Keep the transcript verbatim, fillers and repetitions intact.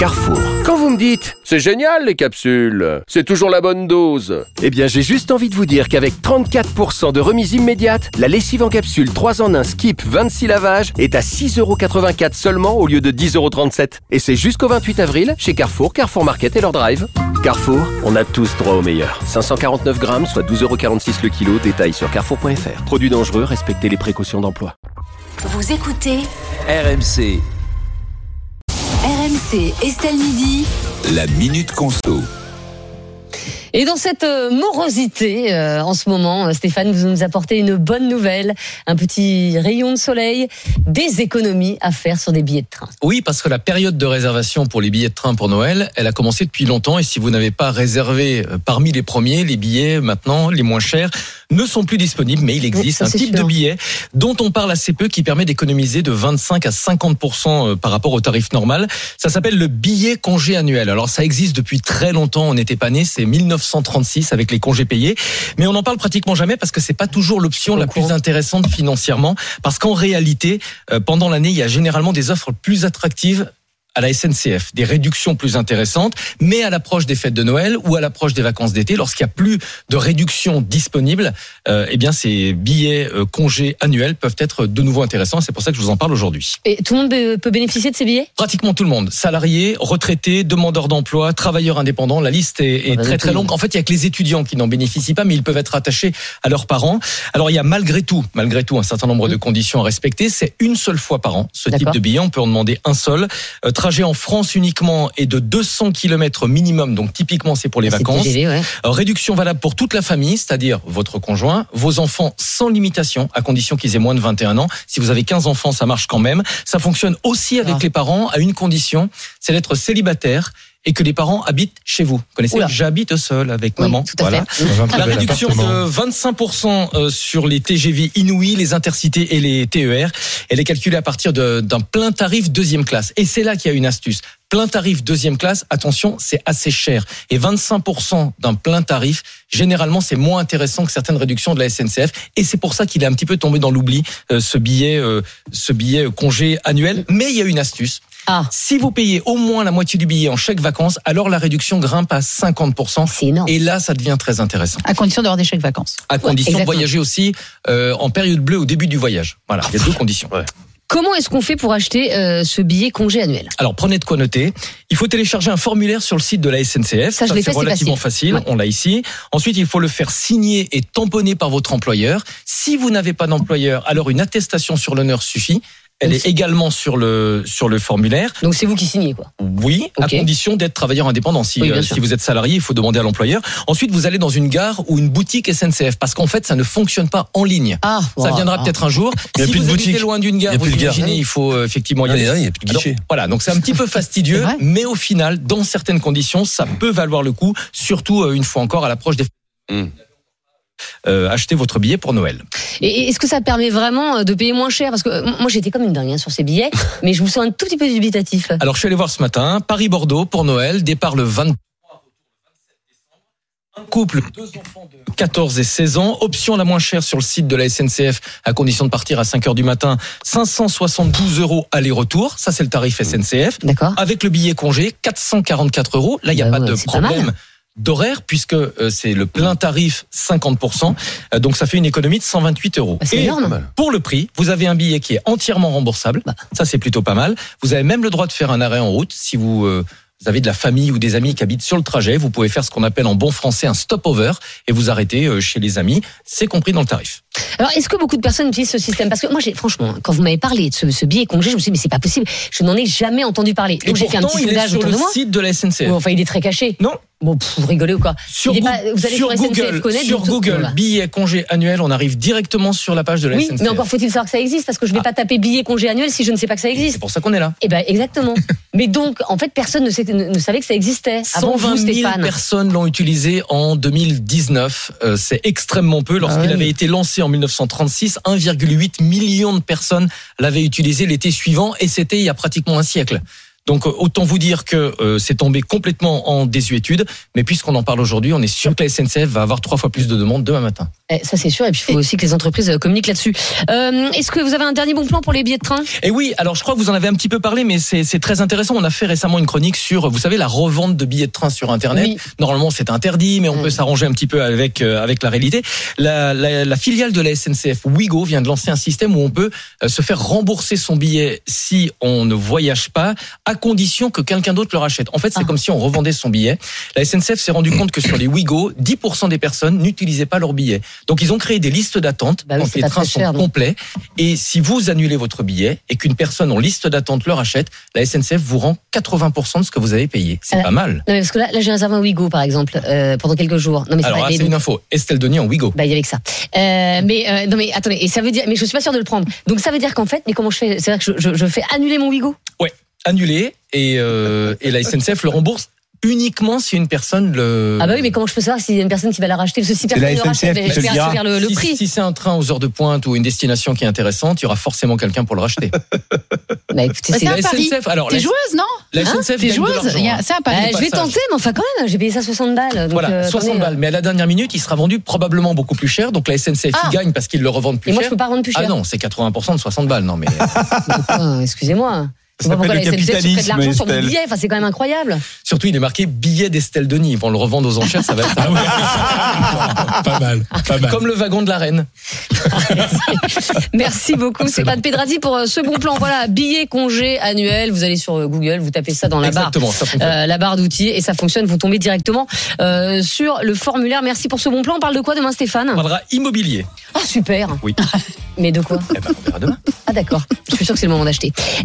Carrefour. Quand vous me dites « c'est génial les capsules, c'est toujours la bonne dose », Eh bien, j'ai juste envie de vous dire qu'avec trente-quatre pour cent de remise immédiate, la lessive en capsule trois en un Skip vingt-six lavages est à six euros quatre-vingt-quatre seulement au lieu de dix euros trente-sept. Et c'est jusqu'au vingt-huit avril chez Carrefour, Carrefour Market et leur drive. Carrefour, on a tous droit au meilleur. cinq cent quarante-neuf grammes, soit douze euros quarante-six le kilo. Détail sur carrefour point f r. Produits dangereux, respectez les précautions d'emploi. Vous écoutez R M C, R M C Estelle Midi. la Minute Conso. Et dans cette euh, morosité, euh, en ce moment, euh, Stéphane, vous nous apportez une bonne nouvelle, un petit rayon de soleil, des économies à faire sur des billets de train. Oui, parce que la période de réservation pour les billets de train pour Noël, elle a commencé depuis longtemps. Et si vous n'avez pas réservé parmi les premiers, les billets maintenant, les moins chers, ne sont plus disponibles. Mais il existe oui, ça, un type sûr. de billet dont on parle assez peu qui permet d'économiser de vingt-cinq à cinquante pour cent par rapport au tarif normal. Ça s'appelle le billet congé annuel. Alors ça existe depuis très longtemps. On n'était pas nés, c'est mille neuf cent trente-six avec les congés payés. Mais on n'en parle pratiquement jamais parce que c'est pas toujours l'option la plus intéressante financièrement. Parce qu'en réalité, euh, pendant l'année, il y a généralement des offres plus attractives à la S N C F, des réductions plus intéressantes, mais à l'approche des fêtes de Noël ou à l'approche des vacances d'été, lorsqu'il n'y a plus de réductions disponibles, euh, eh bien ces billets euh, congés annuels peuvent être de nouveau intéressants. C'est pour ça que je vous en parle aujourd'hui. Et tout le monde peut bénéficier de ces billets ? Pratiquement tout le monde, salariés, retraités, demandeurs d'emploi, travailleurs indépendants. La liste est, est très très longue. En fait, il y a que les étudiants qui n'en bénéficient pas, mais ils peuvent être attachés à leurs parents. Alors il y a malgré tout, malgré tout, un certain nombre de conditions à respecter. C'est une seule fois par an ce D'accord. type de billet. On peut en demander un seul. Euh, trajet en France uniquement et de deux cents kilomètres minimum, donc typiquement c'est pour les C'est vacances. T G V, ouais. Euh, réduction valable pour toute la famille, c'est-à-dire votre conjoint, vos enfants sans limitation, à condition qu'ils aient moins de vingt et un ans. Si vous avez quinze enfants, ça marche quand même. Ça fonctionne aussi avec Ah. les parents à une condition, c'est d'être célibataire et que les parents habitent chez vous. Vous connaissez, Oula. j'habite seul avec Oui, maman. tout à Voilà. fait. La réduction de vingt-cinq pour cent sur les T G V inouïs, les intercités et les T E R, elle est calculée à partir de, d'un plein tarif deuxième classe. Et c'est là qu'il y a une astuce. Plein tarif deuxième classe, attention, c'est assez cher. Et vingt-cinq pour cent d'un plein tarif, généralement, c'est moins intéressant que certaines réductions de la S N C F. Et c'est pour ça qu'il est un petit peu tombé dans l'oubli, euh, ce billet, euh, ce billet congé annuel. Mais il y a une astuce. Ah. Si vous payez au moins la moitié du billet en chèque vacances, alors la réduction grimpe à cinquante pour cent. C'est énorme. Et là, ça devient très intéressant. À condition d'avoir des chèques vacances. À condition de exactement. voyager aussi euh, en période bleue au début du voyage. Voilà, il y a deux conditions. Ouais. Comment est-ce qu'on fait pour acheter euh, ce billet congé annuel ? Alors prenez de quoi noter. Il faut télécharger un formulaire sur le site de la S N C F. Ça, je l'ai fait, c'est c'est relativement facile. facile. On l'a ici. Ensuite, il faut le faire signer et tamponner par votre employeur. Si vous n'avez pas d'employeur, alors une attestation sur l'honneur suffit. Elle Donc, est également sur le sur le formulaire. Donc c'est vous qui signez, quoi. Oui, Ok. à condition d'être travailleur indépendant. Si, Oui, bien euh, sûr. si vous êtes salarié, il faut demander à l'employeur. Ensuite, vous allez dans une gare ou une boutique S N C F parce qu'en fait, ça ne fonctionne pas en ligne. Ah, Ça wow. viendra peut-être un jour. Il y a Si plus vous de habitez boutique. loin d'une gare, Il y a vous plus de gare. imaginez, il faut euh, effectivement y Il y aller. a, il y a plus de Alors, guichet. voilà, donc c'est un petit peu fastidieux, C'est vrai. mais au final, dans certaines conditions, ça peut valoir le coup, surtout euh, une fois encore à l'approche des Mmh. euh, acheter votre billet pour Noël. Et est-ce que ça permet vraiment de payer moins cher ? Parce que euh, moi j'étais comme une dingue hein, sur ces billets, mais je vous sens un tout petit peu dubitatif. Alors je suis allé voir ce matin, Paris-Bordeaux pour Noël, départ le vingt-trois, retour le vingt-sept décembre. Un couple, deux enfants de quatorze et seize ans, option la moins chère sur le site de la S N C F, à condition de partir à cinq heures du matin, cinq cent soixante-douze euros aller-retour, ça c'est le tarif S N C F. D'accord. Avec le billet congé, quatre cent quarante-quatre euros. Là, il n'y a Bah pas ouais, de c'est pas mal. problème d'horaire puisque euh, c'est le plein tarif cinquante pour cent. Euh, donc ça fait une économie de cent vingt-huit euros. Bah, c'est Et énorme. pour le prix, vous avez un billet qui est entièrement remboursable. Bah. Ça, c'est plutôt pas mal. Vous avez même le droit de faire un arrêt en route si vous... euh, vous avez de la famille ou des amis qui habitent sur le trajet, vous pouvez faire ce qu'on appelle en bon français un stop-over et vous arrêtez euh, chez les amis. C'est compris dans le tarif. Alors, est-ce que beaucoup de personnes utilisent ce système ? Parce que moi, j'ai, franchement, quand vous m'avez parlé de ce, ce billet congé, je me suis dit, mais c'est pas possible. Je n'en ai jamais entendu parler. Donc, Et j'ai fait un pourtant, petit il est sondage sur autour le de moi. site de la S N C F. Bon, enfin, il est très caché. Non. Bon, pff, vous rigolez ou quoi ? Sur, Il est Goo- pas- vous allez sur sur S N C F Google, Connect, sur donc, Google, voilà. billet congé annuel, on arrive directement sur la page de la Oui, S N C F. mais encore faut-il savoir que ça existe, parce que je vais Ah. pas taper billet congé annuel si je ne sais pas que ça C'est existe. pour ça qu'on est là. Eh ben, exactement. Mais donc, en fait, personne ne, sait- ne- ne savait que ça existait. Avant cent vingt vous, mille Stéphane. personnes l'ont utilisé en deux mille dix-neuf. Euh, c'est extrêmement peu. Lorsqu'il Ah ouais. avait été lancé en mille neuf cent trente-six, un virgule huit million de personnes l'avaient utilisé l'été suivant et c'était il y a pratiquement un siècle. Donc autant vous dire que euh, c'est tombé complètement en désuétude. Mais puisqu'on en parle aujourd'hui, on est sûr que la S N C F va avoir trois fois plus de demandes demain matin. Eh, ça c'est sûr. Et puis il faut aussi que les entreprises communiquent là-dessus. Euh, est-ce que vous avez un dernier bon plan pour les billets de train ? Et oui, alors je crois que vous en avez un petit peu parlé, mais c'est, c'est très intéressant. On a fait récemment une chronique sur, vous savez, la revente de billets de train sur Internet. Oui. Normalement, c'est interdit, mais on mmh. peut s'arranger un petit peu avec euh, avec la réalité. La, la, la filiale de la S N C F, Ouigo, vient de lancer un système où on peut euh, se faire rembourser son billet si on ne voyage pas, à condition que quelqu'un d'autre le rachète. En fait, c'est ah. comme si on revendait son billet. La S N C F s'est rendu compte que sur les Ouigo, dix pour cent des personnes n'utilisaient pas leur billet. Donc, ils ont créé des listes d'attente bah oui, quand les trains sont cher, complets. Et si vous annulez votre billet et qu'une personne en liste d'attente le rachète, la S N C F vous rend quatre-vingts pour cent de ce que vous avez payé. C'est Alors, pas mal. Non, mais parce que là, là j'ai réservé un Ouigo, par exemple, euh, pendant quelques jours. Non, mais Alors, c'est, là, pas, c'est une info. Estelle Denis en Ouigo. Bah, il y avait que ça. Euh, mais, euh, non, mais attendez, et ça veut dire, mais je suis pas sûre de le prendre. Donc, ça veut dire qu'en fait, mais comment je fais? C'est-à-dire que je, je, je fais annuler mon Ouigo? Ouais, annuler, et, euh, et la S N C F le rembourse uniquement si une personne le... Ah bah oui, mais comment je peux savoir s'il y a une personne qui va la racheter? Parce que si personne ne le rachète, je vais subir le, le si, prix. Si c'est un train aux heures de pointe ou une destination qui est intéressante, il y aura forcément quelqu'un pour le racheter. Bah écoutez, bah, c'est la un pari. Alors, T'es la... joueuse, non? La S N C F hein? T'es joueuse. Il y a, c'est un pari. Bah, je vais tenter, mais enfin quand même, j'ai payé ça soixante balles. Donc voilà, euh, soixante attendez, balles. Mais à la dernière minute, il sera vendu probablement beaucoup plus cher. Donc la S N C F ah. gagne parce qu'ils le revendent plus Et cher. moi, je peux pas revendre plus cher. Ah non, c'est quatre-vingts pour cent de soixante balles. Non mais. oh, excusez-moi. Ça s'appelle le la S N C F capitalisme, de l'argent sur mon Estelle. billet, enfin, c'est quand même incroyable. Surtout, il est marqué billet d'Estelle Denis. Ils vont le revendre aux enchères, ça va être pas mal, pas mal. Comme le wagon de la reine. Merci beaucoup, Stéphane Pedrazi, pour ce bon plan. Voilà, billet congé annuel. Vous allez sur Google, vous tapez ça dans la Exactement, barre, ça fonctionne. Euh, la barre d'outils, et ça fonctionne. Vous tombez directement euh, sur le formulaire. Merci pour ce bon plan. On parle de quoi demain, Stéphane? On parlera immobilier. Ah super. Oui. Mais de quoi? Eh ben, on verra demain. Ah d'accord. Je suis sûr que c'est le moment d'acheter.